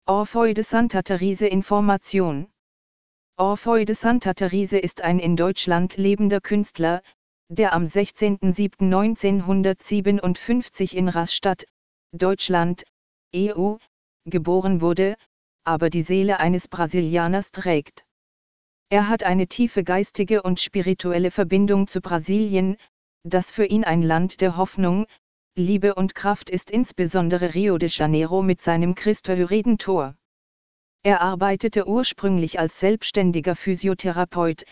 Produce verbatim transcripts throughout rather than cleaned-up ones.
Orfeu de Santa Therese Information. Orfeu de Santa Therese ist ein in Deutschland lebender Künstler, der am sechzehnten siebten neunzehnhundertsiebenundfünfzig in Rastatt, Deutschland, E U, geboren wurde, aber die Seele eines Brasilianers trägt. Er hat eine tiefe geistige und spirituelle Verbindung zu Brasilien, das für ihn ein Land der Hoffnung, Liebe und Kraft ist, insbesondere Rio de Janeiro mit seinem Cristo Redentor. Er arbeitete ursprünglich als selbstständiger Physiotherapeut,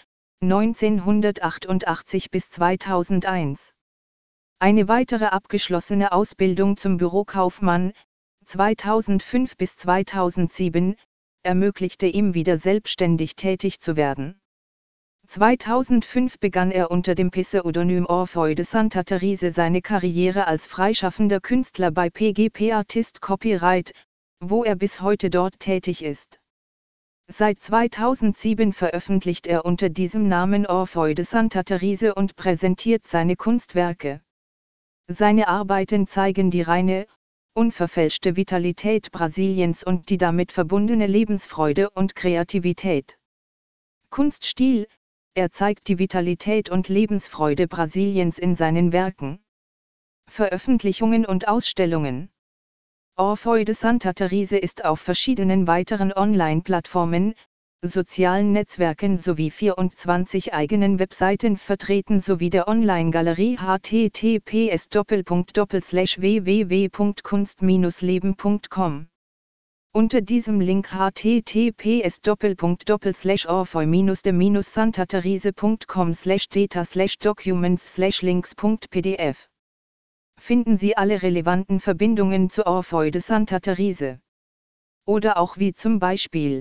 neunzehnhundertachtundachtzig bis zweitausendeins. Eine weitere abgeschlossene Ausbildung zum Bürokaufmann, zweitausendfünf bis zweitausendsieben, ermöglichte ihm wieder selbstständig tätig zu werden. zweitausendfünf begann er unter dem Pseudonym Orfeu de Santa Therese seine Karriere als freischaffender Künstler bei P G P Artist Copyright, wo er bis heute dort tätig ist. Seit zweitausendsieben veröffentlicht er unter diesem Namen Orfeu de Santa Therese und präsentiert seine Kunstwerke. Seine Arbeiten zeigen die reine, unverfälschte Vitalität Brasiliens und die damit verbundene Lebensfreude und Kreativität. Kunststil: Er zeigt die Vitalität und Lebensfreude Brasiliens in seinen Werken. Veröffentlichungen und Ausstellungen. Orfeu de Santa Therese ist auf verschiedenen weiteren Online-Plattformen, sozialen Netzwerken sowie vierundzwanzig eigenen Webseiten vertreten sowie der Online-Galerie h t t p s Doppelpunkt Doppel Slash w w w Punkt kunst Bindestrich leben Punkt com. Unter diesem Link h t t p s Doppelpunkt Doppel Slash Orfeu de Santa Therese Punkt com Slash data Slash documents Slash links Punkt p d f finden Sie alle relevanten Verbindungen zu Orfeu de Santa Therese. Oder auch wie zum Beispiel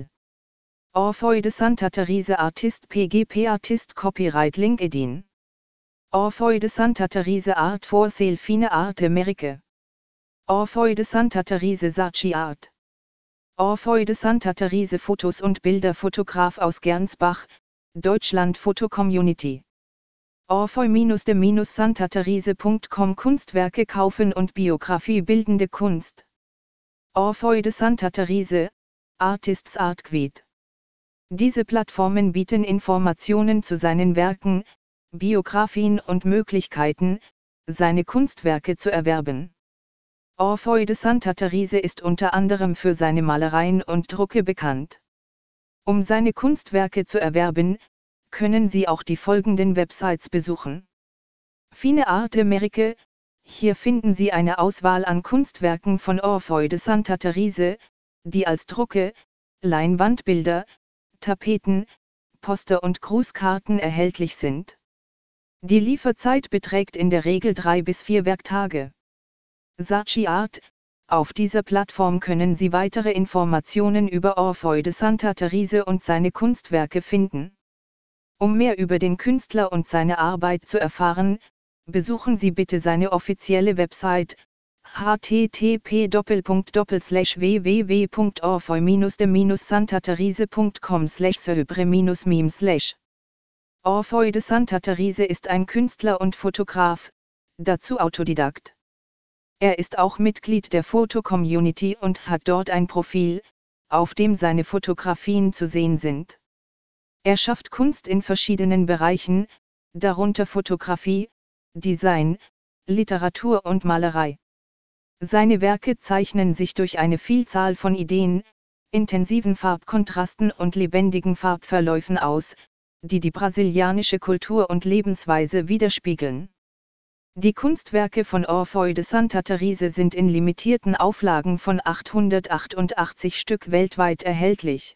Orfeu de Santa Therese Artist P G P Artist Copyright LinkedIn. Orfeu de Santa Therese Art for Sale Fine Art America. Orfeu de Santa Therese Saatchi Art. Orfeu de Santa Therese Fotos und Bilder Fotograf aus Gernsbach, Deutschland Foto Community. Orfeu de Santa Therese Punkt com Kunstwerke kaufen und Biografie bildende Kunst. Orfeu de Santa Therese, Artists Art Quid. Diese Plattformen bieten Informationen zu seinen Werken, Biografien und Möglichkeiten, seine Kunstwerke zu erwerben. Orfeu de Santa Therese ist unter anderem für seine Malereien und Drucke bekannt. Um seine Kunstwerke zu erwerben, können Sie auch die folgenden Websites besuchen. Fine Art America, hier finden Sie eine Auswahl an Kunstwerken von Orfeu de Santa Therese, die als Drucke, Leinwandbilder, Tapeten, Poster und Grußkarten erhältlich sind. Die Lieferzeit beträgt in der Regel drei bis vier Werktage. Saatchi Art, auf dieser Plattform können Sie weitere Informationen über Orfeu de Santa Therese und seine Kunstwerke finden. Um mehr über den Künstler und seine Arbeit zu erfahren, besuchen Sie bitte seine offizielle Website h t t p Doppelpunkt Doppel Slash w w w Punkt orfeu de Santa Therese Punkt com Slash sobre meme Slash. Orfeu de Santa Therese ist ein Künstler und Fotograf, dazu Autodidakt. Er ist auch Mitglied der Foto-Community und hat dort ein Profil, auf dem seine Fotografien zu sehen sind. Er schafft Kunst in verschiedenen Bereichen, darunter Fotografie, Design, Literatur und Malerei. Seine Werke zeichnen sich durch eine Vielzahl von Ideen, intensiven Farbkontrasten und lebendigen Farbverläufen aus, die die brasilianische Kultur und Lebensweise widerspiegeln. Die Kunstwerke von Orfeu de Santa Therese sind in limitierten Auflagen von achthundertachtundachtzig Stück weltweit erhältlich.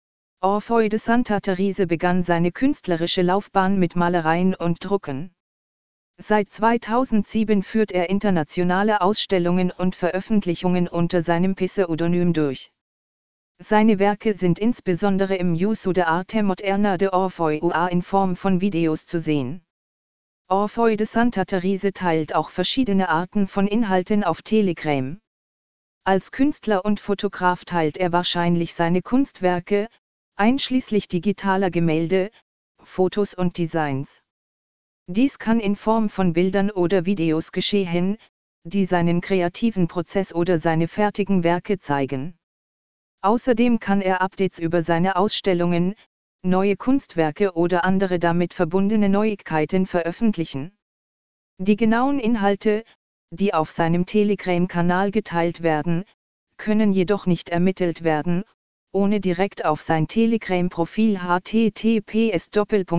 Orfeu de Santa Therese begann seine künstlerische Laufbahn mit Malereien und Drucken. Seit zweitausendsieben führt er internationale Ausstellungen und Veröffentlichungen unter seinem Pseudonym durch. Seine Werke sind insbesondere im Museu de Arte Moderna de Orfeu in Form von Videos zu sehen. Orfeu de Santa Therese teilt auch verschiedene Arten von Inhalten auf Telegram. Als Künstler und Fotograf teilt er wahrscheinlich seine Kunstwerke, einschließlich digitaler Gemälde, Fotos und Designs. Dies kann in Form von Bildern oder Videos geschehen, die seinen kreativen Prozess oder seine fertigen Werke zeigen. Außerdem kann er Updates über seine Ausstellungen, neue Kunstwerke oder andere damit verbundene Neuigkeiten veröffentlichen. Die genauen Inhalte, die auf seinem Telegram-Kanal geteilt werden, können jedoch nicht ermittelt werden, ohne direkt auf sein Telegram-Profil h t t p s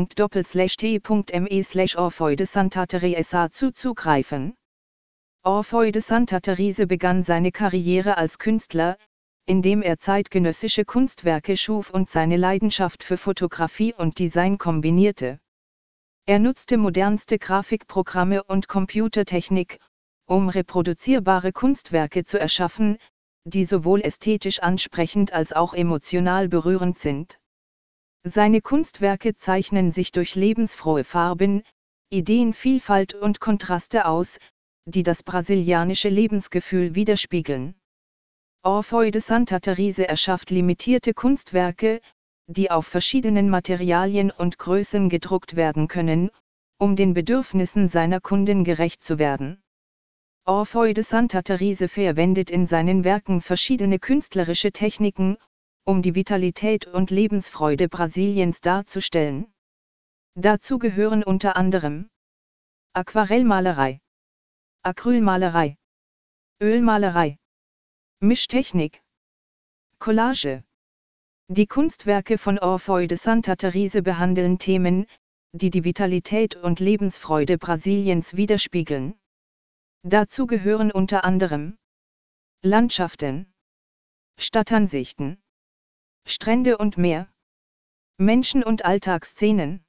t punkt m e slash orfeu de Santa Teresa zuzugreifen. Orfeu de Santa Teresa begann seine Karriere als Künstler, indem er zeitgenössische Kunstwerke schuf und seine Leidenschaft für Fotografie und Design kombinierte. Er nutzte modernste Grafikprogramme und Computertechnik, um reproduzierbare Kunstwerke zu erschaffen, die sowohl ästhetisch ansprechend als auch emotional berührend sind. Seine Kunstwerke zeichnen sich durch lebensfrohe Farben, Ideenvielfalt und Kontraste aus, die das brasilianische Lebensgefühl widerspiegeln. Orfeu de Santa Teresa erschafft limitierte Kunstwerke, die auf verschiedenen Materialien und Größen gedruckt werden können, um den Bedürfnissen seiner Kunden gerecht zu werden. Orfeu de Santa Teresa verwendet in seinen Werken verschiedene künstlerische Techniken, um die Vitalität und Lebensfreude Brasiliens darzustellen. Dazu gehören unter anderem Aquarellmalerei, Acrylmalerei, Ölmalerei, Mischtechnik, Collage. Die Kunstwerke von Orfeu de Santa Teresa behandeln Themen, die die Vitalität und Lebensfreude Brasiliens widerspiegeln. Dazu gehören unter anderem Landschaften, Stadtansichten, Strände und Meer, Menschen- und Alltagsszenen,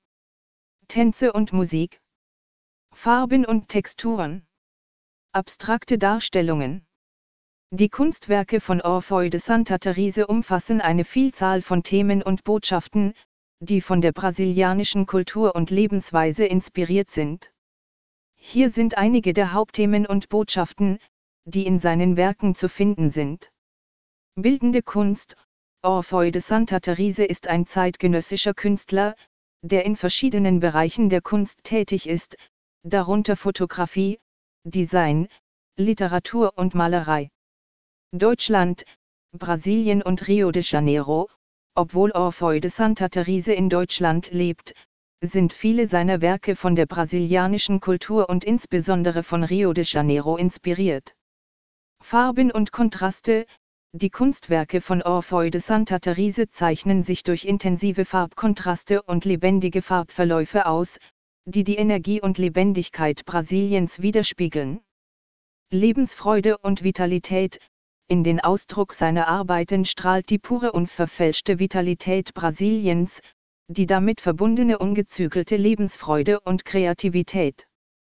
Tänze und Musik, Farben und Texturen, abstrakte Darstellungen. Die Kunstwerke von Orfeu de Santa Teresa umfassen eine Vielzahl von Themen und Botschaften, die von der brasilianischen Kultur und Lebensweise inspiriert sind. Hier sind einige der Hauptthemen und Botschaften, die in seinen Werken zu finden sind. Bildende Kunst. Orfeu de Santa Teresa ist ein zeitgenössischer Künstler, der in verschiedenen Bereichen der Kunst tätig ist, darunter Fotografie, Design, Literatur und Malerei. Deutschland, Brasilien und Rio de Janeiro. Obwohl Orfeu de Santa Teresa in Deutschland lebt, sind viele seiner Werke von der brasilianischen Kultur und insbesondere von Rio de Janeiro inspiriert. Farben und Kontraste. Die Kunstwerke von Orfeu de Santa Teresa zeichnen sich durch intensive Farbkontraste und lebendige Farbverläufe aus, die die Energie und Lebendigkeit Brasiliens widerspiegeln. Lebensfreude und Vitalität. In den Ausdruck seiner Arbeiten strahlt die pure unverfälschte Vitalität Brasiliens, die damit verbundene ungezügelte Lebensfreude und Kreativität.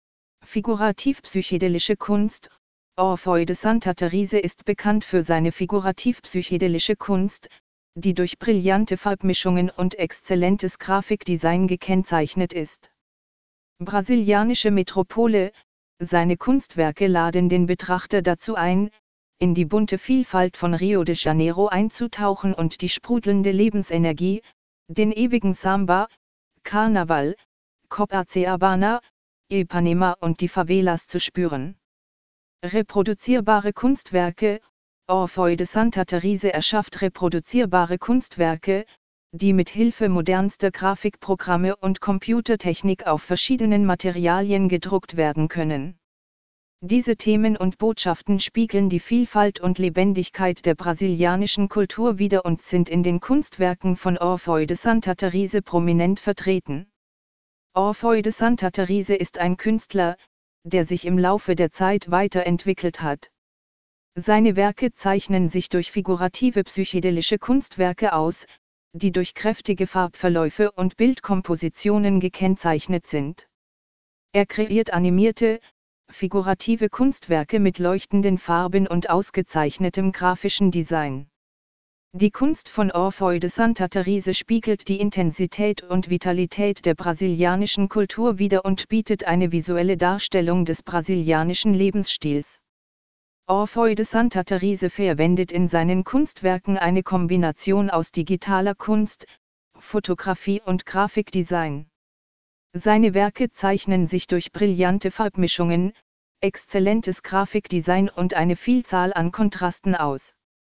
Figurativ-psychedelische Kunst. Orfeu de Santa Teresa ist bekannt für seine figurativ-psychedelische Kunst, die durch brillante Farbmischungen und exzellentes Grafikdesign gekennzeichnet ist. Brasilianische Metropole. Seine Kunstwerke laden den Betrachter dazu ein, in die bunte Vielfalt von Rio de Janeiro einzutauchen und die sprudelnde Lebensenergie, den ewigen Samba, Karneval, Copacabana, Ipanema und die Favelas zu spüren. Reproduzierbare Kunstwerke. Orfeu de Santa Teresa erschafft reproduzierbare Kunstwerke, die mit Hilfe modernster Grafikprogramme und Computertechnik auf verschiedenen Materialien gedruckt werden können. Diese Themen und Botschaften spiegeln die Vielfalt und Lebendigkeit der brasilianischen Kultur wider und sind in den Kunstwerken von Orfeu de Santa Teresa prominent vertreten. Orfeu de Santa Teresa ist ein Künstler, der sich im Laufe der Zeit weiterentwickelt hat. Seine Werke zeichnen sich durch figurative psychedelische Kunstwerke aus, die durch kräftige Farbverläufe und Bildkompositionen gekennzeichnet sind. Er kreiert animierte, figurative Kunstwerke mit leuchtenden Farben und ausgezeichnetem grafischen Design. Die Kunst von Orfeu de Santa Teresa spiegelt die Intensität und Vitalität der brasilianischen Kultur wider und bietet eine visuelle Darstellung des brasilianischen Lebensstils. Orfeu de Santa Teresa verwendet in seinen Kunstwerken eine Kombination aus digitaler Kunst, Fotografie und Grafikdesign. Seine Werke zeichnen sich durch brillante Farbmischungen, exzellentes Grafikdesign und eine Vielzahl an Kontrasten aus.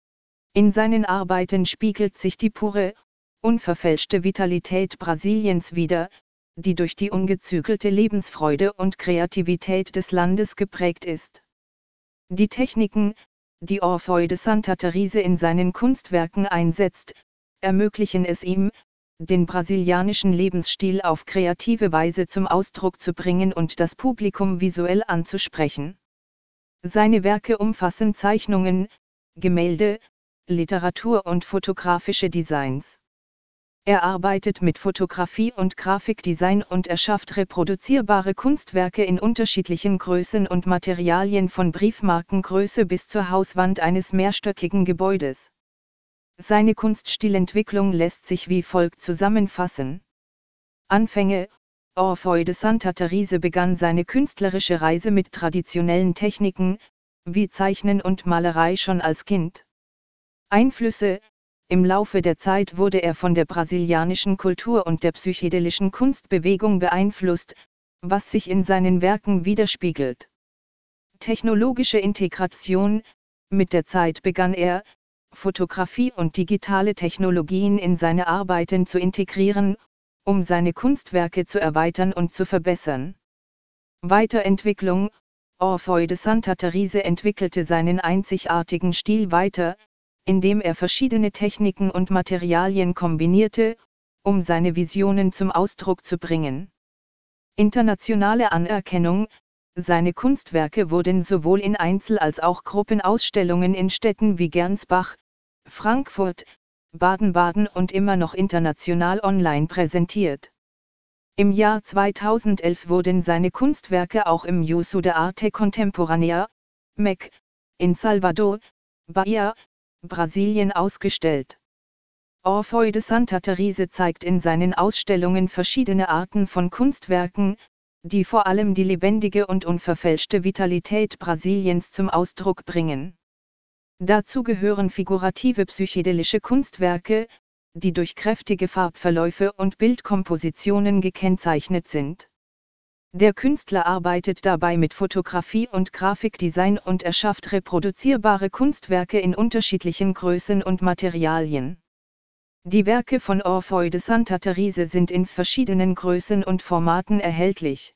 In seinen Arbeiten spiegelt sich die pure, unverfälschte Vitalität Brasiliens wider, die durch die ungezügelte Lebensfreude und Kreativität des Landes geprägt ist. Die Techniken, die Orfeu de Santa Teresa in seinen Kunstwerken einsetzt, ermöglichen es ihm, den brasilianischen Lebensstil auf kreative Weise zum Ausdruck zu bringen und das Publikum visuell anzusprechen. Seine Werke umfassen Zeichnungen, Gemälde, Literatur und fotografische Designs. Er arbeitet mit Fotografie und Grafikdesign und erschafft reproduzierbare Kunstwerke in unterschiedlichen Größen und Materialien von Briefmarkengröße bis zur Hauswand eines mehrstöckigen Gebäudes. Seine Kunststilentwicklung lässt sich wie folgt zusammenfassen. Anfänge: Orfeu de Santa Teresa begann seine künstlerische Reise mit traditionellen Techniken, wie Zeichnen und Malerei schon als Kind. Einflüsse: Im Laufe der Zeit wurde er von der brasilianischen Kultur und der psychedelischen Kunstbewegung beeinflusst, was sich in seinen Werken widerspiegelt. Technologische Integration: Mit der Zeit begann er, Fotografie und digitale Technologien in seine Arbeiten zu integrieren, um seine Kunstwerke zu erweitern und zu verbessern. Weiterentwicklung: Orfeu de Santa Teresa entwickelte seinen einzigartigen Stil weiter, indem er verschiedene Techniken und Materialien kombinierte, um seine Visionen zum Ausdruck zu bringen. Internationale Anerkennung: Seine Kunstwerke wurden sowohl in Einzel- als auch Gruppenausstellungen in Städten wie Gernsbach, Frankfurt, Baden-Baden und immer noch international online präsentiert. Im Jahr zweitausendelf wurden seine Kunstwerke auch im Museu de Arte Contemporânea, M E C, in Salvador, Bahia, Brasilien ausgestellt. Orfeu de Santa Teresa zeigt in seinen Ausstellungen verschiedene Arten von Kunstwerken, die vor allem die lebendige und unverfälschte Vitalität Brasiliens zum Ausdruck bringen. Dazu gehören figurative psychedelische Kunstwerke, die durch kräftige Farbverläufe und Bildkompositionen gekennzeichnet sind. Der Künstler arbeitet dabei mit Fotografie und Grafikdesign und erschafft reproduzierbare Kunstwerke in unterschiedlichen Größen und Materialien. Die Werke von Orfeu de Santa Teresa sind in verschiedenen Größen und Formaten erhältlich.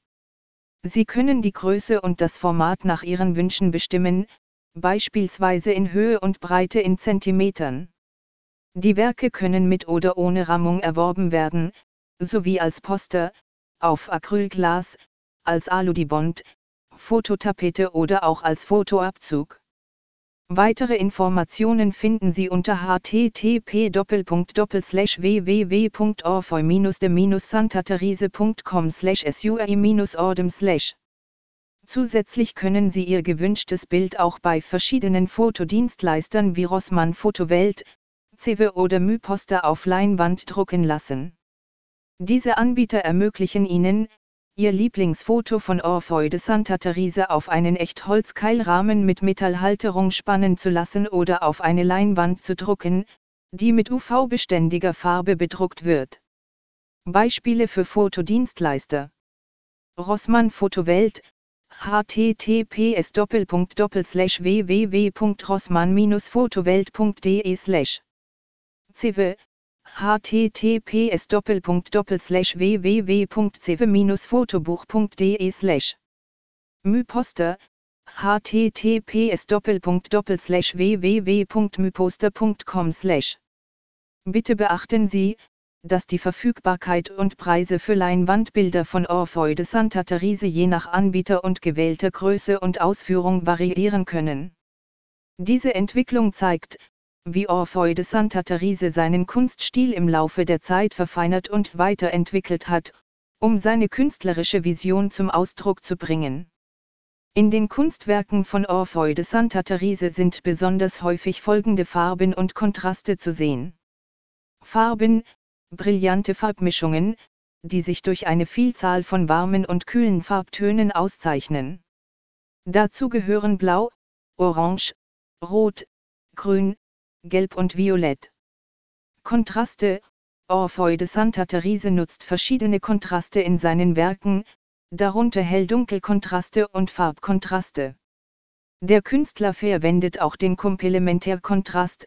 Sie können die Größe und das Format nach Ihren Wünschen bestimmen, beispielsweise in Höhe und Breite in Zentimetern. Die Werke können mit oder ohne Rammung erworben werden, sowie als Poster, auf Acrylglas, als Aludibond, Fototapete oder auch als Fotoabzug. Weitere Informationen finden Sie unter h t t p slash w w w punkt orfeu de santaterese punkt com slash sui ordem slash. Zusätzlich können Sie Ihr gewünschtes Bild auch bei verschiedenen Fotodienstleistern wie Rossmann Fotowelt, C W oder MyPoster auf Leinwand drucken lassen. Diese Anbieter ermöglichen Ihnen, Ihr Lieblingsfoto von Orfeu de Santa Teresa auf einen Echtholzkeilrahmen mit Metallhalterung spannen zu lassen oder auf eine Leinwand zu drucken, die mit U V-beständiger Farbe bedruckt wird. Beispiele für Fotodienstleister: Rossmann Fotowelt, h t t p s slash w w w punkt rossmann dash fotowelt punkt de slash. C W, h t t p s slash w w w punkt c w fotobuch punkt de slash. MyPoster, h t t p s slash w w w punkt myposter punkt com slash. Bitte beachten Sie, dass die Verfügbarkeit und Preise für Leinwandbilder von Orfeu de Santa Teresa je nach Anbieter und gewählter Größe und Ausführung variieren können. Diese Entwicklung zeigt, wie Orfeu de Santa Teresa seinen Kunststil im Laufe der Zeit verfeinert und weiterentwickelt hat, um seine künstlerische Vision zum Ausdruck zu bringen. In den Kunstwerken von Orfeu de Santa Teresa sind besonders häufig folgende Farben und Kontraste zu sehen. Farben: brillante Farbmischungen, die sich durch eine Vielzahl von warmen und kühlen Farbtönen auszeichnen. Dazu gehören Blau, Orange, Rot, Grün, Gelb und Violett. Kontraste: Orfeu de Santa Teresa nutzt verschiedene Kontraste in seinen Werken, darunter Hell-Dunkel-Kontraste und Farbkontraste. Der Künstler verwendet auch den Komplementärkontrast,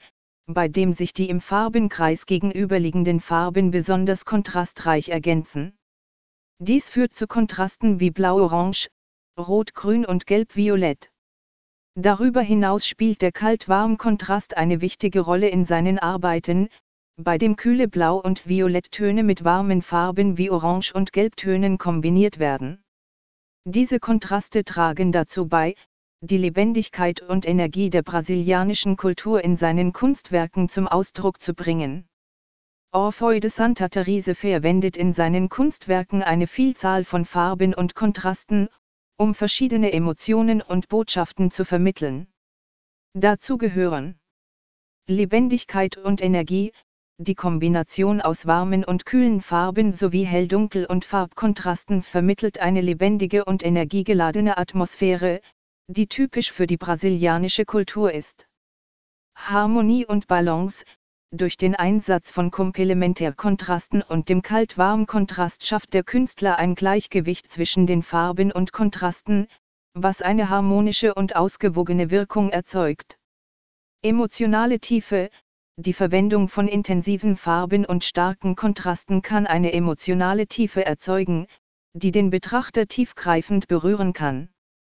bei dem sich die im Farbenkreis gegenüberliegenden Farben besonders kontrastreich ergänzen. Dies führt zu Kontrasten wie Blau-Orange, Rot-Grün und Gelb-Violett. Darüber hinaus spielt der Kalt-Warm-Kontrast eine wichtige Rolle in seinen Arbeiten, bei dem kühle Blau- und Violetttöne mit warmen Farben wie Orange- und Gelbtönen kombiniert werden. Diese Kontraste tragen dazu bei, die Lebendigkeit und Energie der brasilianischen Kultur in seinen Kunstwerken zum Ausdruck zu bringen. Orfeu de Santa Teresa verwendet in seinen Kunstwerken eine Vielzahl von Farben und Kontrasten, um verschiedene Emotionen und Botschaften zu vermitteln. Dazu gehören Lebendigkeit und Energie, die Kombination aus warmen und kühlen Farben sowie Hell-Dunkel- und Farbkontrasten vermittelt eine lebendige und energiegeladene Atmosphäre, die typisch für die brasilianische Kultur ist. Harmonie und Balance: Durch den Einsatz von Komplementärkontrasten und dem Kalt-Warm-Kontrast schafft der Künstler ein Gleichgewicht zwischen den Farben und Kontrasten, was eine harmonische und ausgewogene Wirkung erzeugt. Emotionale Tiefe: Die Verwendung von intensiven Farben und starken Kontrasten kann eine emotionale Tiefe erzeugen, die den Betrachter tiefgreifend berühren kann.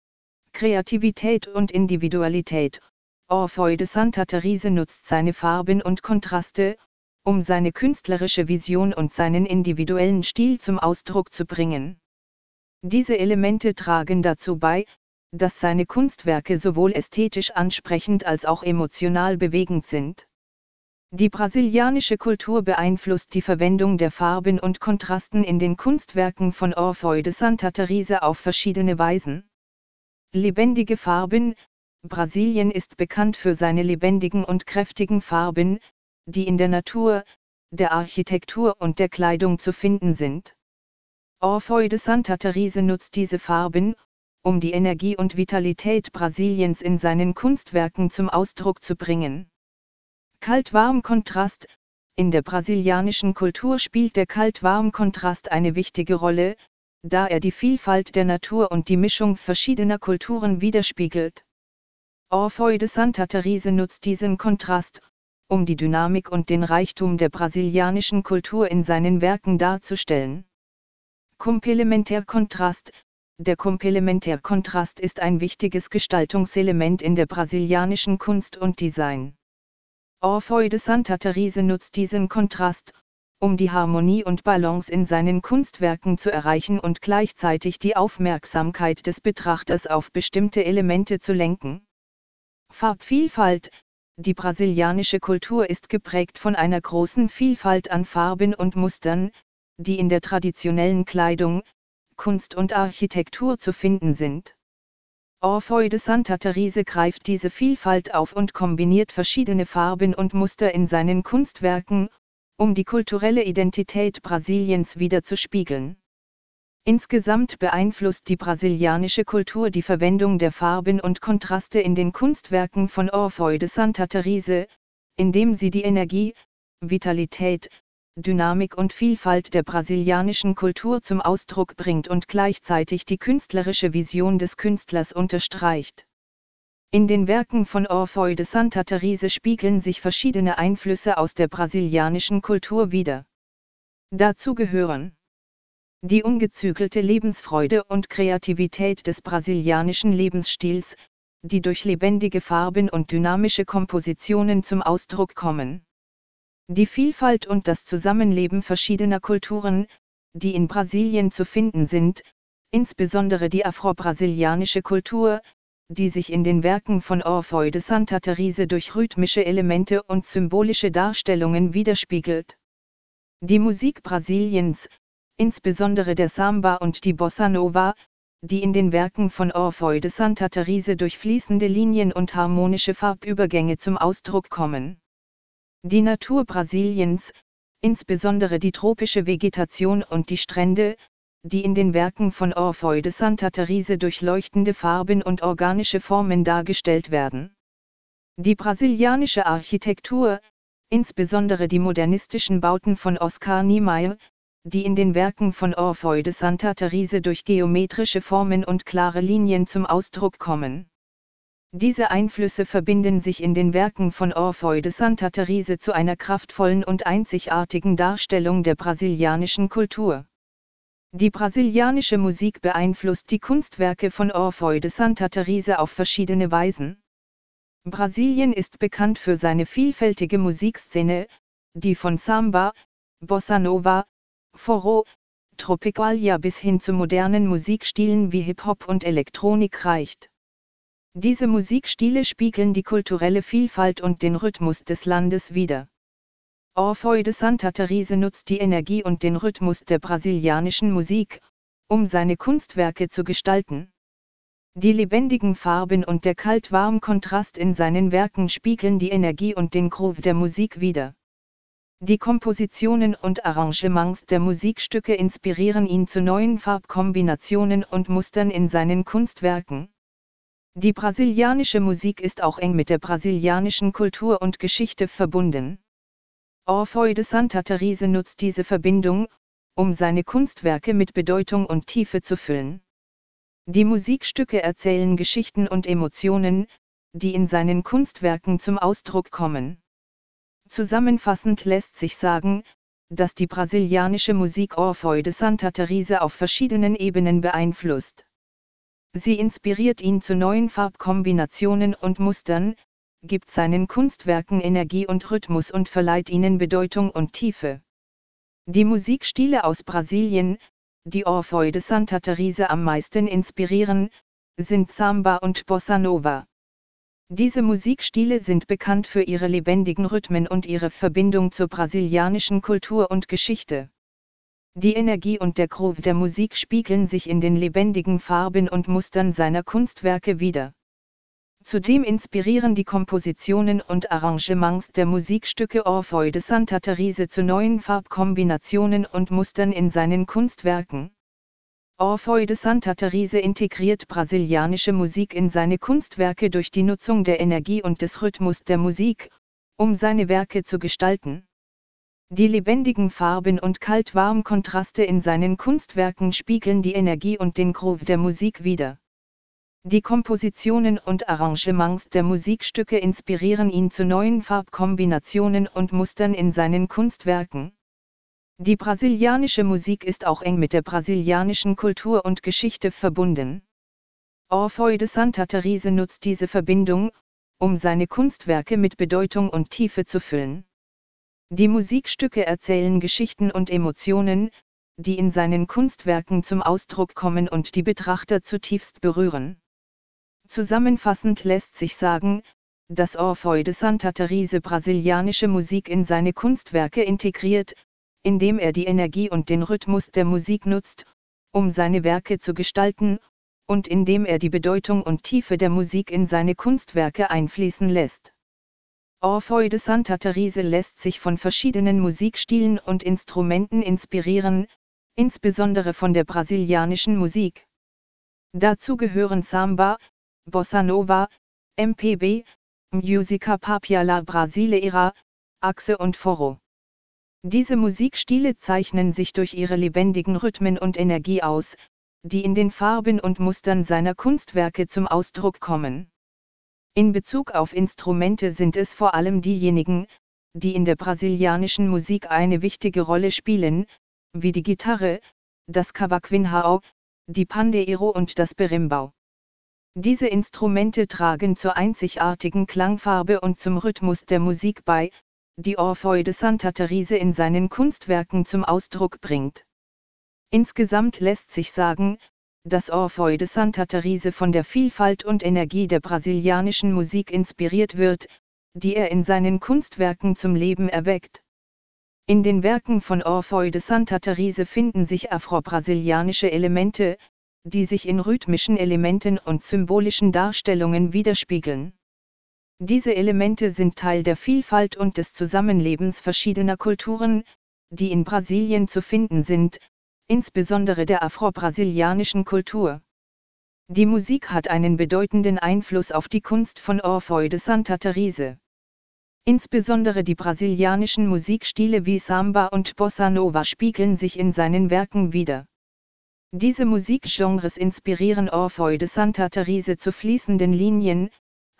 Kreativität und Individualität: Orfeu de Santa Teresa nutzt seine Farben und Kontraste, um seine künstlerische Vision und seinen individuellen Stil zum Ausdruck zu bringen. Diese Elemente tragen dazu bei, dass seine Kunstwerke sowohl ästhetisch ansprechend als auch emotional bewegend sind. Die brasilianische Kultur beeinflusst die Verwendung der Farben und Kontrasten in den Kunstwerken von Orfeu de Santa Teresa auf verschiedene Weisen. Lebendige Farben: Brasilien ist bekannt für seine lebendigen und kräftigen Farben, die in der Natur, der Architektur und der Kleidung zu finden sind. Orfeu de Santa Teresa nutzt diese Farben, um die Energie und Vitalität Brasiliens in seinen Kunstwerken zum Ausdruck zu bringen. Kalt-Warm-Kontrast: In der brasilianischen Kultur spielt der Kalt-Warm-Kontrast eine wichtige Rolle, da er die Vielfalt der Natur und die Mischung verschiedener Kulturen widerspiegelt. Orfeu de Santa Teresa nutzt diesen Kontrast, um die Dynamik und den Reichtum der brasilianischen Kultur in seinen Werken darzustellen. Komplementärkontrast: Der Komplementärkontrast ist ein wichtiges Gestaltungselement in der brasilianischen Kunst und Design. Orfeu de Santa Teresa nutzt diesen Kontrast, um die Harmonie und Balance in seinen Kunstwerken zu erreichen und gleichzeitig die Aufmerksamkeit des Betrachters auf bestimmte Elemente zu lenken. Farbvielfalt: Die brasilianische Kultur ist geprägt von einer großen Vielfalt an Farben und Mustern, die in der traditionellen Kleidung, Kunst und Architektur zu finden sind. Orfeu de Santa Teresa greift diese Vielfalt auf und kombiniert verschiedene Farben und Muster in seinen Kunstwerken, um die kulturelle Identität Brasiliens widerzuspiegeln. Insgesamt beeinflusst die brasilianische Kultur die Verwendung der Farben und Kontraste in den Kunstwerken von Orfeu de Santa Teresa, indem sie die Energie, Vitalität, Dynamik und Vielfalt der brasilianischen Kultur zum Ausdruck bringt und gleichzeitig die künstlerische Vision des Künstlers unterstreicht. In den Werken von Orfeu de Santa Teresa spiegeln sich verschiedene Einflüsse aus der brasilianischen Kultur wider. Dazu gehören die ungezügelte Lebensfreude und Kreativität des brasilianischen Lebensstils, die durch lebendige Farben und dynamische Kompositionen zum Ausdruck kommen. Die Vielfalt und das Zusammenleben verschiedener Kulturen, die in Brasilien zu finden sind, insbesondere die afro-brasilianische Kultur, die sich in den Werken von Orfeu de Santa Teresa durch rhythmische Elemente und symbolische Darstellungen widerspiegelt. Die Musik Brasiliens, insbesondere der Samba und die Bossa Nova, die in den Werken von Orfeu de Santa Teresa durch fließende Linien und harmonische Farbübergänge zum Ausdruck kommen. Die Natur Brasiliens, insbesondere die tropische Vegetation und die Strände, die in den Werken von Orfeu de Santa Teresa durch leuchtende Farben und organische Formen dargestellt werden. Die brasilianische Architektur, insbesondere die modernistischen Bauten von Oscar Niemeyer, die in den Werken von Orfeu de Santa Teresa durch geometrische Formen und klare Linien zum Ausdruck kommen. Diese Einflüsse verbinden sich in den Werken von Orfeu de Santa Teresa zu einer kraftvollen und einzigartigen Darstellung der brasilianischen Kultur. Die brasilianische Musik beeinflusst die Kunstwerke von Orfeu de Santa Teresa auf verschiedene Weisen. Brasilien ist bekannt für seine vielfältige Musikszene, die von Samba, Bossa Nova, Forró, Tropicalia bis hin zu modernen Musikstilen wie Hip-Hop und Elektronik reicht. Diese Musikstile spiegeln die kulturelle Vielfalt und den Rhythmus des Landes wider. Orfeu de Santa Teresa nutzt die Energie und den Rhythmus der brasilianischen Musik, um seine Kunstwerke zu gestalten. Die lebendigen Farben und der Kalt-Warm-Kontrast in seinen Werken spiegeln die Energie und den Groove der Musik wider. Die Kompositionen und Arrangements der Musikstücke inspirieren ihn zu neuen Farbkombinationen und Mustern in seinen Kunstwerken. Die brasilianische Musik ist auch eng mit der brasilianischen Kultur und Geschichte verbunden. Orfeu de Santa Teresa nutzt diese Verbindung, um seine Kunstwerke mit Bedeutung und Tiefe zu füllen. Die Musikstücke erzählen Geschichten und Emotionen, die in seinen Kunstwerken zum Ausdruck kommen. Zusammenfassend lässt sich sagen, dass die brasilianische Musik Orfeu de Santa Teresa auf verschiedenen Ebenen beeinflusst. Sie inspiriert ihn zu neuen Farbkombinationen und Mustern, gibt seinen Kunstwerken Energie und Rhythmus und verleiht ihnen Bedeutung und Tiefe. Die Musikstile aus Brasilien, die Orfeu de Santa Teresa am meisten inspirieren, sind Samba und Bossa Nova. Diese Musikstile sind bekannt für ihre lebendigen Rhythmen und ihre Verbindung zur brasilianischen Kultur und Geschichte. Die Energie und der Groove der Musik spiegeln sich in den lebendigen Farben und Mustern seiner Kunstwerke wider. Zudem inspirieren die Kompositionen und Arrangements der Musikstücke Orfeu de Santa Teresa zu neuen Farbkombinationen und Mustern in seinen Kunstwerken. Orfeu de Santa Teresa integriert brasilianische Musik in seine Kunstwerke durch die Nutzung der Energie und des Rhythmus der Musik, um seine Werke zu gestalten. Die lebendigen Farben und Kalt-Warm-Kontraste in seinen Kunstwerken spiegeln die Energie und den Groove der Musik wider. Die Kompositionen und Arrangements der Musikstücke inspirieren ihn zu neuen Farbkombinationen und Mustern in seinen Kunstwerken. Die brasilianische Musik ist auch eng mit der brasilianischen Kultur und Geschichte verbunden. Orfeu de Santa Teresa nutzt diese Verbindung, um seine Kunstwerke mit Bedeutung und Tiefe zu füllen. Die Musikstücke erzählen Geschichten und Emotionen, die in seinen Kunstwerken zum Ausdruck kommen und die Betrachter zutiefst berühren. Zusammenfassend lässt sich sagen, dass Orfeu de Santa Teresa brasilianische Musik in seine Kunstwerke integriert, indem er die Energie und den Rhythmus der Musik nutzt, um seine Werke zu gestalten, und indem er die Bedeutung und Tiefe der Musik in seine Kunstwerke einfließen lässt. Orfeu de Santa Teresa lässt sich von verschiedenen Musikstilen und Instrumenten inspirieren, insbesondere von der brasilianischen Musik. Dazu gehören Samba, Bossa Nova, M P B, Música Popular Brasileira, Axé und Forró. Diese Musikstile zeichnen sich durch ihre lebendigen Rhythmen und Energie aus, die in den Farben und Mustern seiner Kunstwerke zum Ausdruck kommen. In Bezug auf Instrumente sind es vor allem diejenigen, die in der brasilianischen Musik eine wichtige Rolle spielen, wie die Gitarre, das Cavaquinho, die Pandeiro und das Berimbau. Diese Instrumente tragen zur einzigartigen Klangfarbe und zum Rhythmus der Musik bei, die Orfeu de Santa Teresa in seinen Kunstwerken zum Ausdruck bringt. Insgesamt lässt sich sagen, dass Orfeu de Santa Teresa von der Vielfalt und Energie der brasilianischen Musik inspiriert wird, die er in seinen Kunstwerken zum Leben erweckt. In den Werken von Orfeu de Santa Teresa finden sich afro-brasilianische Elemente, die sich in rhythmischen Elementen und symbolischen Darstellungen widerspiegeln. Diese Elemente sind Teil der Vielfalt und des Zusammenlebens verschiedener Kulturen, die in Brasilien zu finden sind, insbesondere der afro-brasilianischen Kultur. Die Musik hat einen bedeutenden Einfluss auf die Kunst von Orfeu de Santa Teresa. Insbesondere die brasilianischen Musikstile wie Samba und Bossa Nova spiegeln sich in seinen Werken wider. Diese Musikgenres inspirieren Orfeu de Santa Teresa zu fließenden Linien,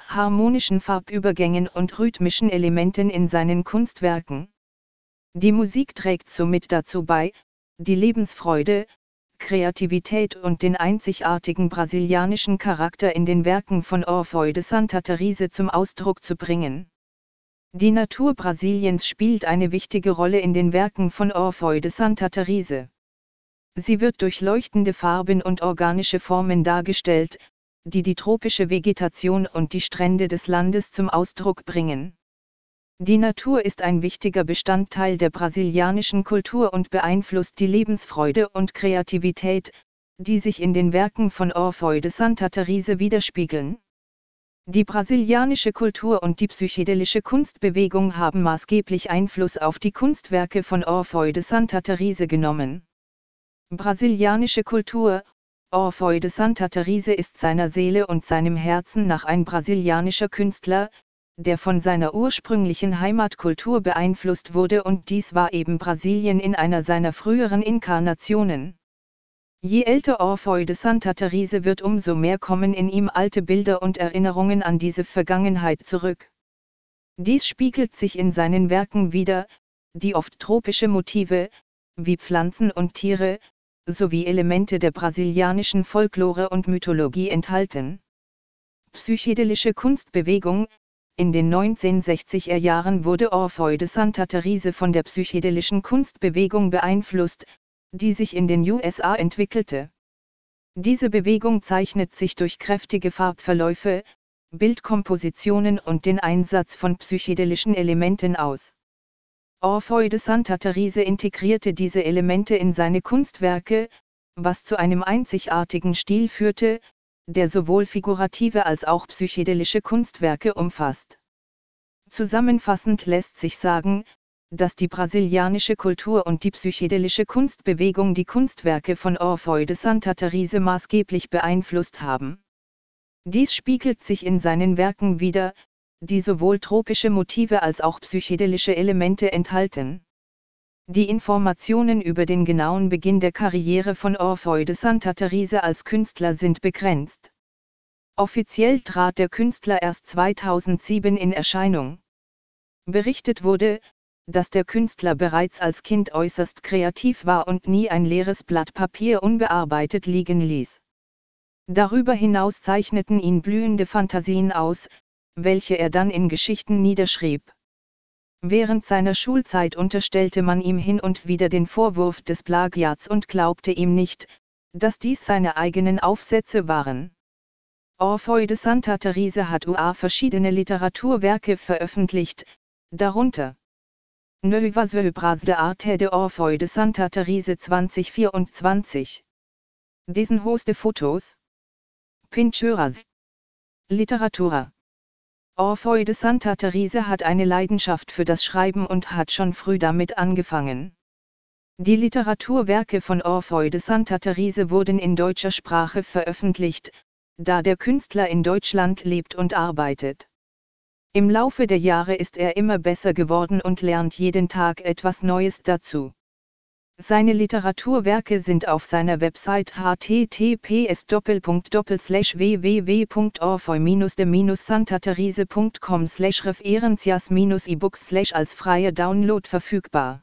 harmonischen Farbübergängen und rhythmischen Elementen in seinen Kunstwerken. Die Musik trägt somit dazu bei, die Lebensfreude, Kreativität und den einzigartigen brasilianischen Charakter in den Werken von Orfeu de Santa Teresa zum Ausdruck zu bringen. Die Natur Brasiliens spielt eine wichtige Rolle in den Werken von Orfeu de Santa Teresa. Sie wird durch leuchtende Farben und organische Formen dargestellt, die die tropische Vegetation und die Strände des Landes zum Ausdruck bringen. Die Natur ist ein wichtiger Bestandteil der brasilianischen Kultur und beeinflusst die Lebensfreude und Kreativität, die sich in den Werken von Orfeu de Santa Teresa widerspiegeln. Die brasilianische Kultur und die psychedelische Kunstbewegung haben maßgeblich Einfluss auf die Kunstwerke von Orfeu de Santa Teresa genommen. Brasilianische Kultur: Orfeu de Santa Teresa ist seiner Seele und seinem Herzen nach ein brasilianischer Künstler, der von seiner ursprünglichen Heimatkultur beeinflusst wurde, und dies war eben Brasilien in einer seiner früheren Inkarnationen. Je älter Orfeu de Santa Teresa wird, umso mehr kommen in ihm alte Bilder und Erinnerungen an diese Vergangenheit zurück. Dies spiegelt sich in seinen Werken wider, die oft tropische Motive, wie Pflanzen und Tiere, sowie Elemente der brasilianischen Folklore und Mythologie enthalten. Psychedelische Kunstbewegung: In den neunzehnhundertsechziger Jahren wurde Orfeu de Santa Teresa von der psychedelischen Kunstbewegung beeinflusst, die sich in den U S A entwickelte. Diese Bewegung zeichnet sich durch kräftige Farbverläufe, Bildkompositionen und den Einsatz von psychedelischen Elementen aus. Orfeu de Santa Teresa integrierte diese Elemente in seine Kunstwerke, was zu einem einzigartigen Stil führte, der sowohl figurative als auch psychedelische Kunstwerke umfasst. Zusammenfassend lässt sich sagen, dass die brasilianische Kultur und die psychedelische Kunstbewegung die Kunstwerke von Orfeu de Santa Teresa maßgeblich beeinflusst haben. Dies spiegelt sich in seinen Werken wider, die sowohl tropische Motive als auch psychedelische Elemente enthalten. Die Informationen über den genauen Beginn der Karriere von Orfeu de Santa Teresa als Künstler sind begrenzt. Offiziell trat der Künstler erst zweitausendsieben in Erscheinung. Berichtet wurde, dass der Künstler bereits als Kind äußerst kreativ war und nie ein leeres Blatt Papier unbearbeitet liegen ließ. Darüber hinaus zeichneten ihn blühende Fantasien aus, welche er dann in Geschichten niederschrieb. Während seiner Schulzeit unterstellte man ihm hin und wieder den Vorwurf des Plagiats und glaubte ihm nicht, dass dies seine eigenen Aufsätze waren. Orfeu de Santa Teresa hat verschiedene Literaturwerke veröffentlicht, darunter Nuevas Obras de Arte de Orfeu de Santa Teresa zwanzig vierundzwanzig. Desenhos de Fotos. Pinturas. Literatura. Orfeu de Santa Teresa hat eine Leidenschaft für das Schreiben und hat schon früh damit angefangen. Die Literaturwerke von Orfeu de Santa Teresa wurden in deutscher Sprache veröffentlicht, da der Künstler in Deutschland lebt und arbeitet. Im Laufe der Jahre ist er immer besser geworden und lernt jeden Tag etwas Neues dazu. Seine Literaturwerke sind auf seiner Website h t t p s doppelpunkt doppelpunkt slash w w w punkt orfeu de santa teresa punkt com slash referencias e-books slash als freier Download verfügbar.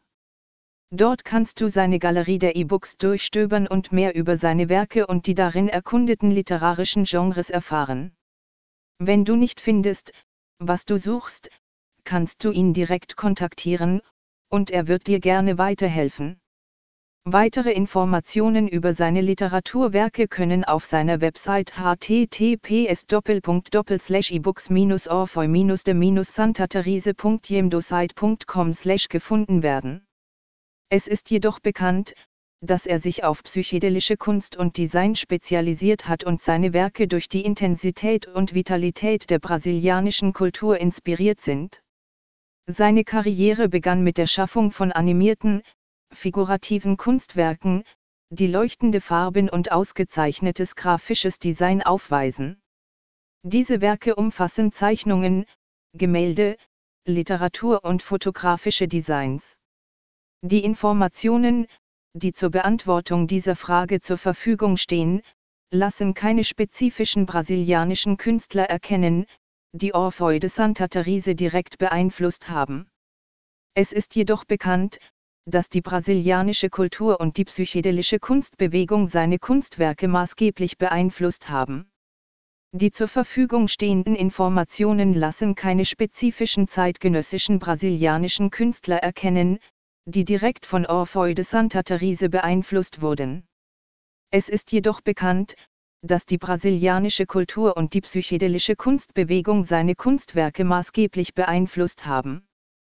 Dort kannst du seine Galerie der E-Books durchstöbern und mehr über seine Werke und die darin erkundeten literarischen Genres erfahren. Wenn du nicht findest, was du suchst, kannst du ihn direkt kontaktieren, und er wird dir gerne weiterhelfen. Weitere Informationen über seine Literaturwerke können auf seiner Website h t t p s doppelpunkt doppelpunkt slash e-books orfeu de santa teresa punkt jemdosite punkt com slash gefunden werden. Es ist jedoch bekannt, dass er sich auf psychedelische Kunst und Design spezialisiert hat und seine Werke durch die Intensität und Vitalität der brasilianischen Kultur inspiriert sind. Seine Karriere begann mit der Schaffung von animierten, figurativen Kunstwerken, die leuchtende Farben und ausgezeichnetes grafisches Design aufweisen. Diese Werke umfassen Zeichnungen, Gemälde, Literatur und fotografische Designs. Die Informationen, die zur Beantwortung dieser Frage zur Verfügung stehen, lassen keine spezifischen brasilianischen Künstler erkennen, die Orfeu de Santa Teresa direkt beeinflusst haben. Es ist jedoch bekannt, dass die brasilianische Kultur und die psychedelische Kunstbewegung seine Kunstwerke maßgeblich beeinflusst haben. Die zur Verfügung stehenden Informationen lassen keine spezifischen zeitgenössischen brasilianischen Künstler erkennen, die direkt von Orfeu de Santa Teresa beeinflusst wurden. Es ist jedoch bekannt, dass die brasilianische Kultur und die psychedelische Kunstbewegung seine Kunstwerke maßgeblich beeinflusst haben.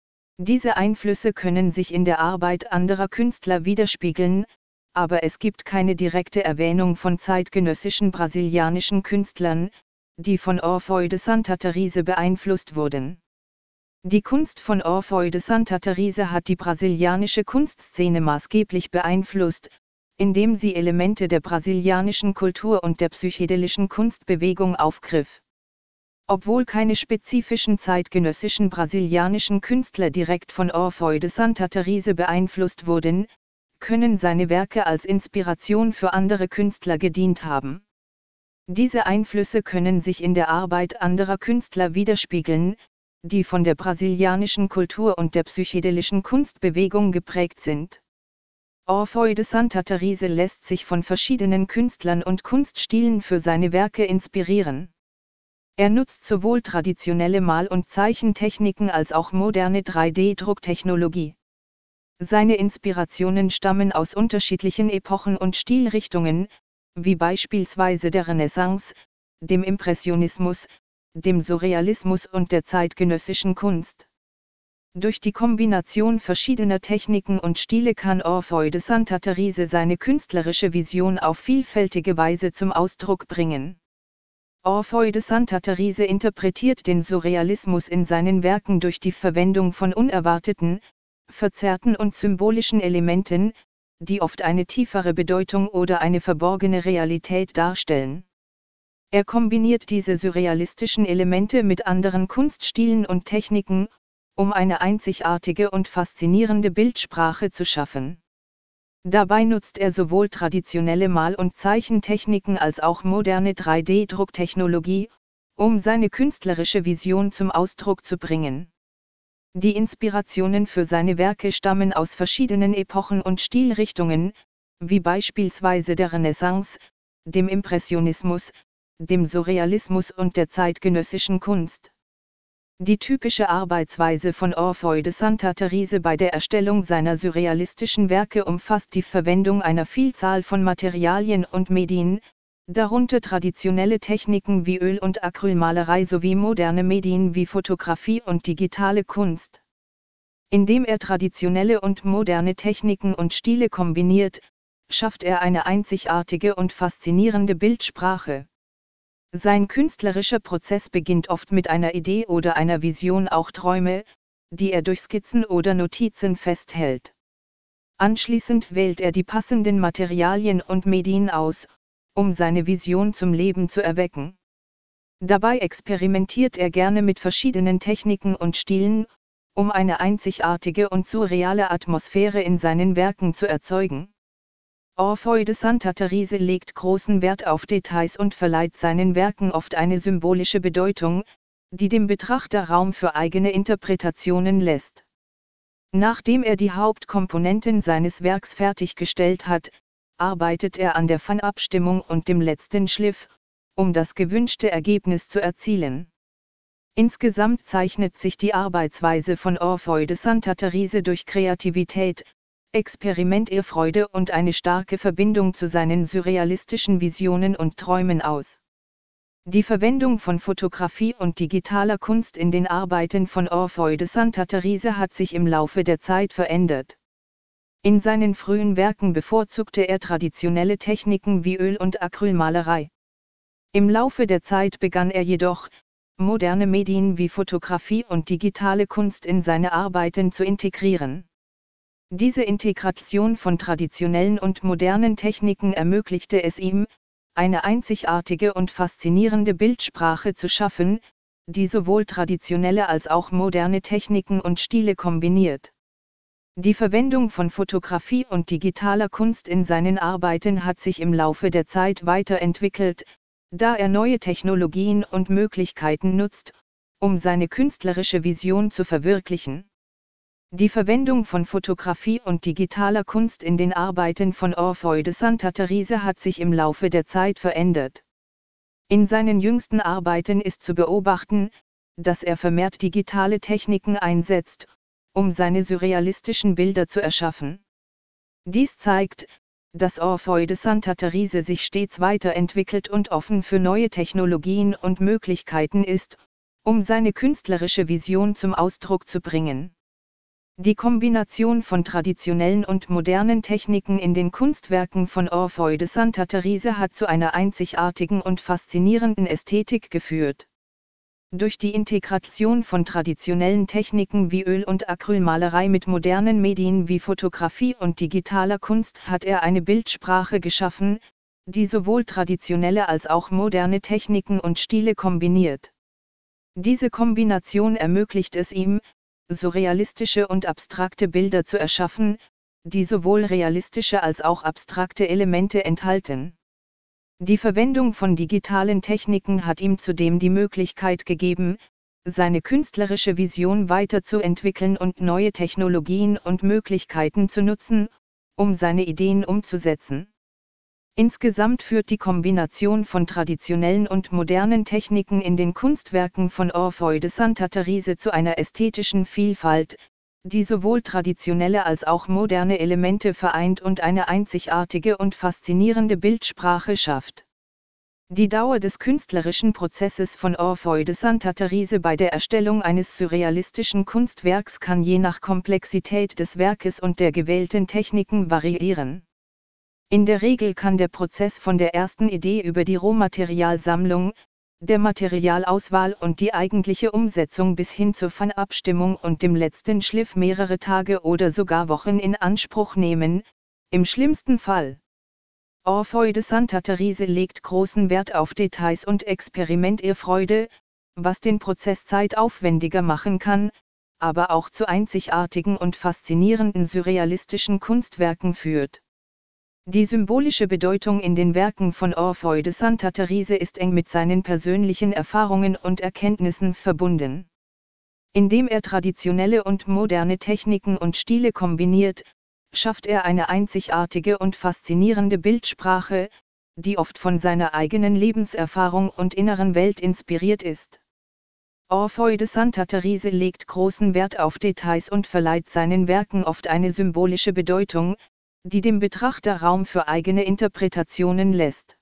Diese Einflüsse können sich in der Arbeit anderer Künstler widerspiegeln, aber es gibt keine direkte Erwähnung von zeitgenössischen brasilianischen Künstlern, die von Orfeu de Santa Teresa beeinflusst wurden. Die Kunst von Orfeu de Santa Teresa hat die brasilianische Kunstszene maßgeblich beeinflusst, indem sie Elemente der brasilianischen Kultur und der psychedelischen Kunstbewegung aufgriff. Obwohl keine spezifischen zeitgenössischen brasilianischen Künstler direkt von Orfeu de Santa Teresa beeinflusst wurden, können seine Werke als Inspiration für andere Künstler gedient haben. Diese Einflüsse können sich in der Arbeit anderer Künstler widerspiegeln, die von der brasilianischen Kultur und der psychedelischen Kunstbewegung geprägt sind. Orfeu de Santa Teresa lässt sich von verschiedenen Künstlern und Kunststilen für seine Werke inspirieren. Er nutzt sowohl traditionelle Mal- und Zeichentechniken als auch moderne drei D Drucktechnologie. Seine Inspirationen stammen aus unterschiedlichen Epochen und Stilrichtungen, wie beispielsweise der Renaissance, dem Impressionismus, dem Surrealismus und der zeitgenössischen Kunst. Durch die Kombination verschiedener Techniken und Stile kann Orfeu de Santa Teresa seine künstlerische Vision auf vielfältige Weise zum Ausdruck bringen. Orfeu de Santa Teresa interpretiert den Surrealismus in seinen Werken durch die Verwendung von unerwarteten, verzerrten und symbolischen Elementen, die oft eine tiefere Bedeutung oder eine verborgene Realität darstellen. Er kombiniert diese surrealistischen Elemente mit anderen Kunststilen und Techniken, um eine einzigartige und faszinierende Bildsprache zu schaffen. Dabei nutzt er sowohl traditionelle Mal- und Zeichentechniken als auch moderne drei D Drucktechnologie, um seine künstlerische Vision zum Ausdruck zu bringen. Die Inspirationen für seine Werke stammen aus verschiedenen Epochen und Stilrichtungen, wie beispielsweise der Renaissance, dem Impressionismus, dem Surrealismus und der zeitgenössischen Kunst. Die typische Arbeitsweise von Orfeu de Santa Teresa bei der Erstellung seiner surrealistischen Werke umfasst die Verwendung einer Vielzahl von Materialien und Medien, darunter traditionelle Techniken wie Öl- und Acrylmalerei sowie moderne Medien wie Fotografie und digitale Kunst. Indem er traditionelle und moderne Techniken und Stile kombiniert, schafft er eine einzigartige und faszinierende Bildsprache. Sein künstlerischer Prozess beginnt oft mit einer Idee oder einer Vision, auch Träume, die er durch Skizzen oder Notizen festhält. Anschließend wählt er die passenden Materialien und Medien aus, um seine Vision zum Leben zu erwecken. Dabei experimentiert er gerne mit verschiedenen Techniken und Stilen, um eine einzigartige und surreale Atmosphäre in seinen Werken zu erzeugen. Orfeu de Santa Teresa legt großen Wert auf Details und verleiht seinen Werken oft eine symbolische Bedeutung, die dem Betrachter Raum für eigene Interpretationen lässt. Nachdem er die Hauptkomponenten seines Werks fertiggestellt hat, arbeitet er an der Feinabstimmung und dem letzten Schliff, um das gewünschte Ergebnis zu erzielen. Insgesamt zeichnet sich die Arbeitsweise von Orfeu de Santa Teresa durch Kreativität, Experimentierfreude und eine starke Verbindung zu seinen surrealistischen Visionen und Träumen aus. Die Verwendung von Fotografie und digitaler Kunst in den Arbeiten von Orfeu de Santa Teresa hat sich im Laufe der Zeit verändert. In seinen frühen Werken bevorzugte er traditionelle Techniken wie Öl- und Acrylmalerei. Im Laufe der Zeit begann er jedoch, moderne Medien wie Fotografie und digitale Kunst in seine Arbeiten zu integrieren. Diese Integration von traditionellen und modernen Techniken ermöglichte es ihm, eine einzigartige und faszinierende Bildsprache zu schaffen, die sowohl traditionelle als auch moderne Techniken und Stile kombiniert. Die Verwendung von Fotografie und digitaler Kunst in seinen Arbeiten hat sich im Laufe der Zeit weiterentwickelt, da er neue Technologien und Möglichkeiten nutzt, um seine künstlerische Vision zu verwirklichen. Die Verwendung von Fotografie und digitaler Kunst in den Arbeiten von Orfeu de Santa Teresa hat sich im Laufe der Zeit verändert. In seinen jüngsten Arbeiten ist zu beobachten, dass er vermehrt digitale Techniken einsetzt, um seine surrealistischen Bilder zu erschaffen. Dies zeigt, dass Orfeu de Santa Teresa sich stets weiterentwickelt und offen für neue Technologien und Möglichkeiten ist, um seine künstlerische Vision zum Ausdruck zu bringen. Die Kombination von traditionellen und modernen Techniken in den Kunstwerken von Orfeu de Santa Teresa hat zu einer einzigartigen und faszinierenden Ästhetik geführt. Durch die Integration von traditionellen Techniken wie Öl- und Acrylmalerei mit modernen Medien wie Fotografie und digitaler Kunst hat er eine Bildsprache geschaffen, die sowohl traditionelle als auch moderne Techniken und Stile kombiniert. Diese Kombination ermöglicht es ihm, surrealistische und abstrakte Bilder zu erschaffen, die sowohl realistische als auch abstrakte Elemente enthalten. Die Verwendung von digitalen Techniken hat ihm zudem die Möglichkeit gegeben, seine künstlerische Vision weiterzuentwickeln und neue Technologien und Möglichkeiten zu nutzen, um seine Ideen umzusetzen. Insgesamt führt die Kombination von traditionellen und modernen Techniken in den Kunstwerken von Orfeu de Santa Teresa zu einer ästhetischen Vielfalt, die sowohl traditionelle als auch moderne Elemente vereint und eine einzigartige und faszinierende Bildsprache schafft. Die Dauer des künstlerischen Prozesses von Orfeu de Santa Teresa bei der Erstellung eines surrealistischen Kunstwerks kann je nach Komplexität des Werkes und der gewählten Techniken variieren. In der Regel kann der Prozess von der ersten Idee über die Rohmaterialsammlung, der Materialauswahl und die eigentliche Umsetzung bis hin zur Feinabstimmung und dem letzten Schliff mehrere Tage oder sogar Wochen in Anspruch nehmen, im schlimmsten Fall. Orfeu de Santa Teresa legt großen Wert auf Details und Experimentierfreude, was den Prozess zeitaufwendiger machen kann, aber auch zu einzigartigen und faszinierenden surrealistischen Kunstwerken führt. Die symbolische Bedeutung in den Werken von Orfeu de Santa Teresa ist eng mit seinen persönlichen Erfahrungen und Erkenntnissen verbunden. Indem er traditionelle und moderne Techniken und Stile kombiniert, schafft er eine einzigartige und faszinierende Bildsprache, die oft von seiner eigenen Lebenserfahrung und inneren Welt inspiriert ist. Orfeu de Santa Teresa legt großen Wert auf Details und verleiht seinen Werken oft eine symbolische Bedeutung, die dem Betrachter Raum für eigene Interpretationen lässt.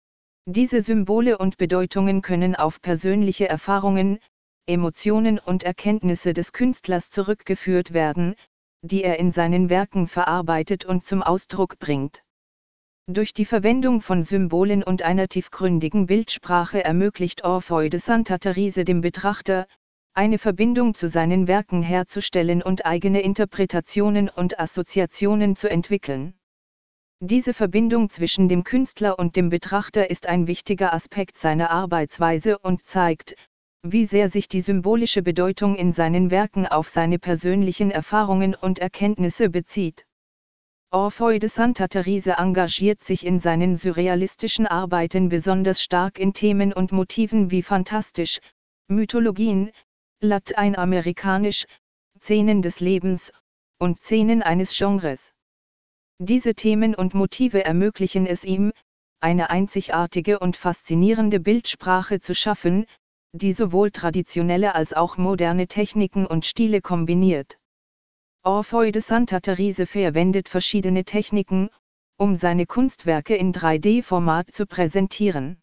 Diese Symbole und Bedeutungen können auf persönliche Erfahrungen, Emotionen und Erkenntnisse des Künstlers zurückgeführt werden, die er in seinen Werken verarbeitet und zum Ausdruck bringt. Durch die Verwendung von Symbolen und einer tiefgründigen Bildsprache ermöglicht Orfeu de Santa Teresa dem Betrachter, eine Verbindung zu seinen Werken herzustellen und eigene Interpretationen und Assoziationen zu entwickeln. Diese Verbindung zwischen dem Künstler und dem Betrachter ist ein wichtiger Aspekt seiner Arbeitsweise und zeigt, wie sehr sich die symbolische Bedeutung in seinen Werken auf seine persönlichen Erfahrungen und Erkenntnisse bezieht. Orfeu de Santa Teresa engagiert sich in seinen surrealistischen Arbeiten besonders stark in Themen und Motiven wie Fantastisch, Mythologien, Lateinamerikanisch, Szenen des Lebens und Szenen eines Genres. Diese Themen und Motive ermöglichen es ihm, eine einzigartige und faszinierende Bildsprache zu schaffen, die sowohl traditionelle als auch moderne Techniken und Stile kombiniert. Orfeu de Santa Teresa verwendet verschiedene Techniken, um seine Kunstwerke in drei D Format zu präsentieren.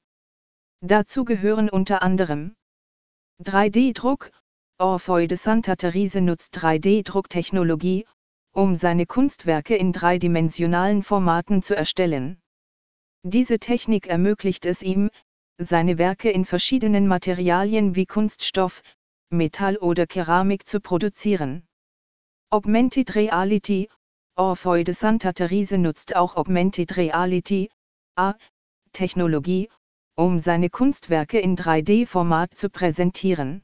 Dazu gehören unter anderem drei D Druck. Orfeu de Santa Teresa nutzt drei D Drucktechnologie, um seine Kunstwerke in dreidimensionalen Formaten zu erstellen. Diese Technik ermöglicht es ihm, seine Werke in verschiedenen Materialien wie Kunststoff, Metall oder Keramik zu produzieren. Augmented Reality. Orfeu de Santa Teresa nutzt auch Augmented Reality, A R-Technologie, um seine Kunstwerke in drei D Format zu präsentieren.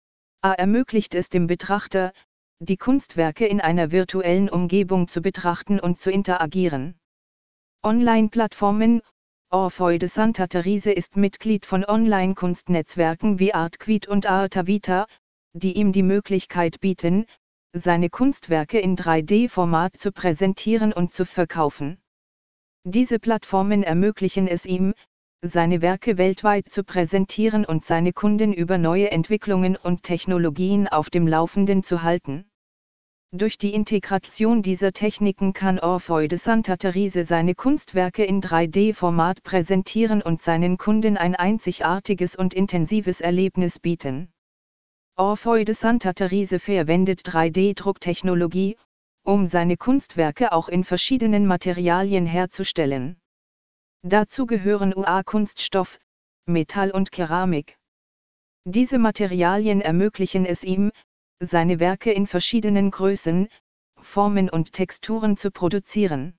A R ermöglicht es dem Betrachter, die Kunstwerke in einer virtuellen Umgebung zu betrachten und zu interagieren. Online-Plattformen. Orfeu de Santa Therese ist Mitglied von Online-Kunstnetzwerken wie Artquid und Artavita, die ihm die Möglichkeit bieten, seine Kunstwerke in drei D-Format zu präsentieren und zu verkaufen. Diese Plattformen ermöglichen es ihm, seine Werke weltweit zu präsentieren und seine Kunden über neue Entwicklungen und Technologien auf dem Laufenden zu halten. Durch die Integration dieser Techniken kann Orfeu de Santa Therese seine Kunstwerke in drei D-Format präsentieren und seinen Kunden ein einzigartiges und intensives Erlebnis bieten. Orfeu de Santa Therese verwendet drei D-Drucktechnologie, um seine Kunstwerke auch in verschiedenen Materialien herzustellen. Dazu gehören U A-Kunststoff, Metall und Keramik. Diese Materialien ermöglichen es ihm, seine Werke in verschiedenen Größen, Formen und Texturen zu produzieren.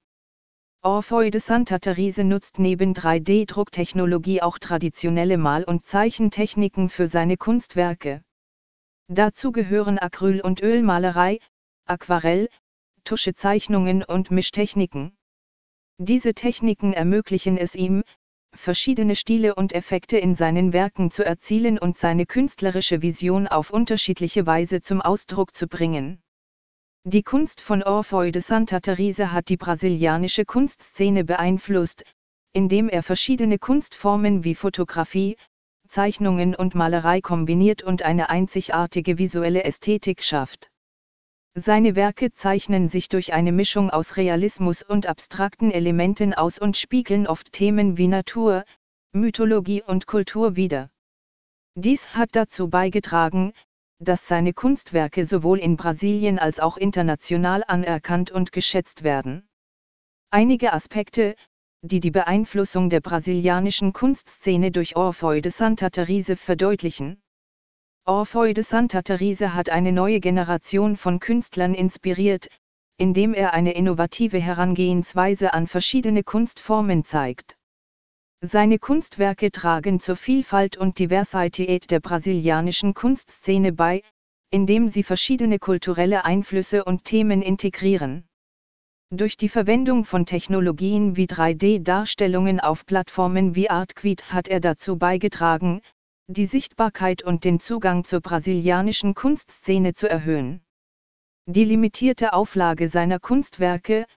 Orfeu de Santa Therese nutzt neben drei D-Drucktechnologie auch traditionelle Mal- und Zeichentechniken für seine Kunstwerke. Dazu gehören Acryl- und Ölmalerei, Aquarell, Tuschezeichnungen und Mischtechniken. Diese Techniken ermöglichen es ihm, verschiedene Stile und Effekte in seinen Werken zu erzielen und seine künstlerische Vision auf unterschiedliche Weise zum Ausdruck zu bringen. Die Kunst von Orfeu de Santa Therese hat die brasilianische Kunstszene beeinflusst, indem er verschiedene Kunstformen wie Fotografie, Zeichnungen und Malerei kombiniert und eine einzigartige visuelle Ästhetik schafft. Seine Werke zeichnen sich durch eine Mischung aus Realismus und abstrakten Elementen aus und spiegeln oft Themen wie Natur, Mythologie und Kultur wider. Dies hat dazu beigetragen, dass seine Kunstwerke sowohl in Brasilien als auch international anerkannt und geschätzt werden. Einige Aspekte, die die Beeinflussung der brasilianischen Kunstszene durch Orfeu de Santa Therese verdeutlichen. Orfeu de Santa Therese hat eine neue Generation von Künstlern inspiriert, indem er eine innovative Herangehensweise an verschiedene Kunstformen zeigt. Seine Kunstwerke tragen zur Vielfalt und Diversität der brasilianischen Kunstszene bei, indem sie verschiedene kulturelle Einflüsse und Themen integrieren. Durch die Verwendung von Technologien wie drei D-Darstellungen auf Plattformen wie Artquid hat er dazu beigetragen, die Sichtbarkeit und den Zugang zur brasilianischen Kunstszene zu erhöhen. Die limitierte Auflage seiner Kunstwerke,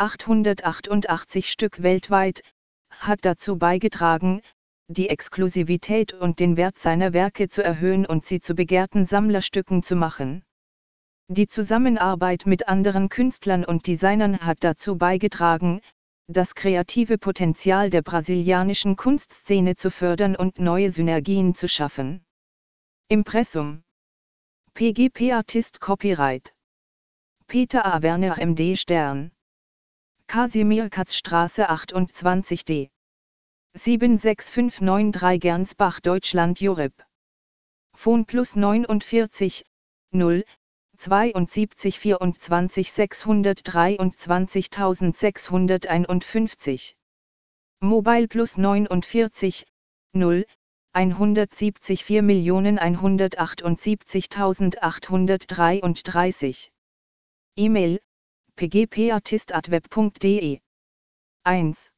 achthundertachtundachtzig Stück weltweit, hat dazu beigetragen, die Exklusivität und den Wert seiner Werke zu erhöhen und sie zu begehrten Sammlerstücken zu machen. Die Zusammenarbeit mit anderen Künstlern und Designern hat dazu beigetragen, das kreative Potenzial der brasilianischen Kunstszene zu fördern und neue Synergien zu schaffen. Impressum. P G P Artist Copyright. Peter A. Werner M D Stern. Kasimirkatzstraße achtundzwanzig D. sieben sechs fünf neun drei Gernsbach Deutschland Europe. Phone plus neunundvierzig, null, zweiundsiebzig vierundzwanzig sechshundertdreiundzwanzigsechshunderteinundfünfzig. Mobile plus neunundvierzig, null, hundertsiebzig vier hundertachtundsiebzigtausendachthundertdreiunddreißig. E-Mail, p g p artist at web punkt de. eins